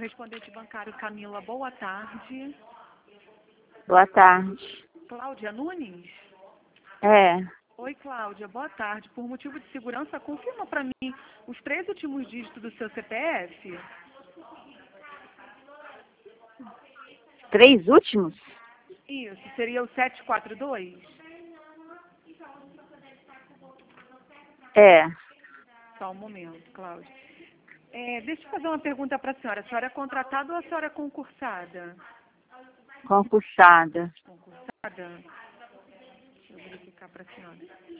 correspondente bancário Camila, boa tarde. Boa tarde. Cláudia Nunes? É, Oi, Cláudia, boa tarde. Por motivo de segurança, confirma para mim os 3 últimos dígitos do seu CPF? 3 últimos? Isso, seria o 742? É, Só um momento, Cláudia. Deixa eu fazer uma pergunta para a senhora. A senhora é contratada ou a senhora é concursada? concursada. Concursada? Deixa eu verificar para a senhora.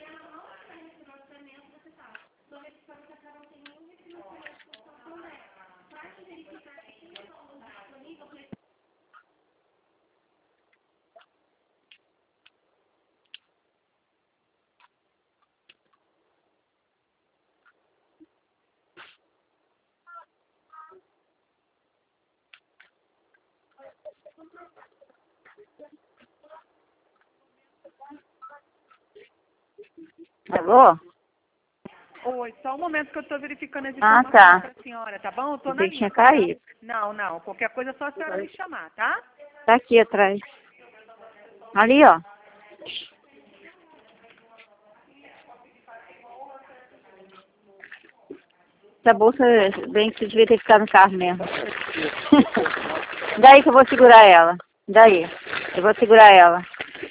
Alô? Oi, só um momento que eu estou verificando as Ah, informações tá. para a senhora, tá bom? Eu estou na Pensei que linha. tinha caído. Não. Qualquer coisa é só a senhora me chamar, tá? Tá aqui atrás. Ali, ó. Essa bolsa, bem que você devia ter ficado no carro mesmo. Daí que eu vou segurar ela. Daí. Eu vou segurar ela.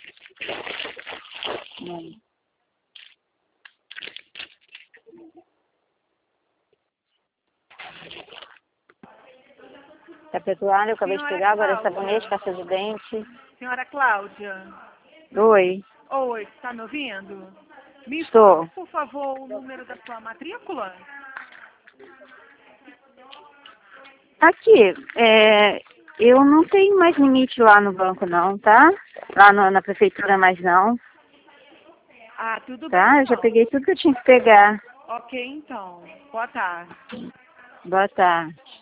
Tapetuário, eu acabei de Senhora pegar, agora é Cláudia. sabonete, pasta de dente. Senhora Cláudia. Oi. Oi, está me ouvindo? Me Estou. informa, por favor, o número da sua matrícula? Aqui, eu não tenho mais limite lá no banco não, tá? Lá na prefeitura mais não, Ah, tudo bem, tá? Eu já então. peguei tudo que eu tinha que pegar. Ok, então. Boa tarde. Boa tarde.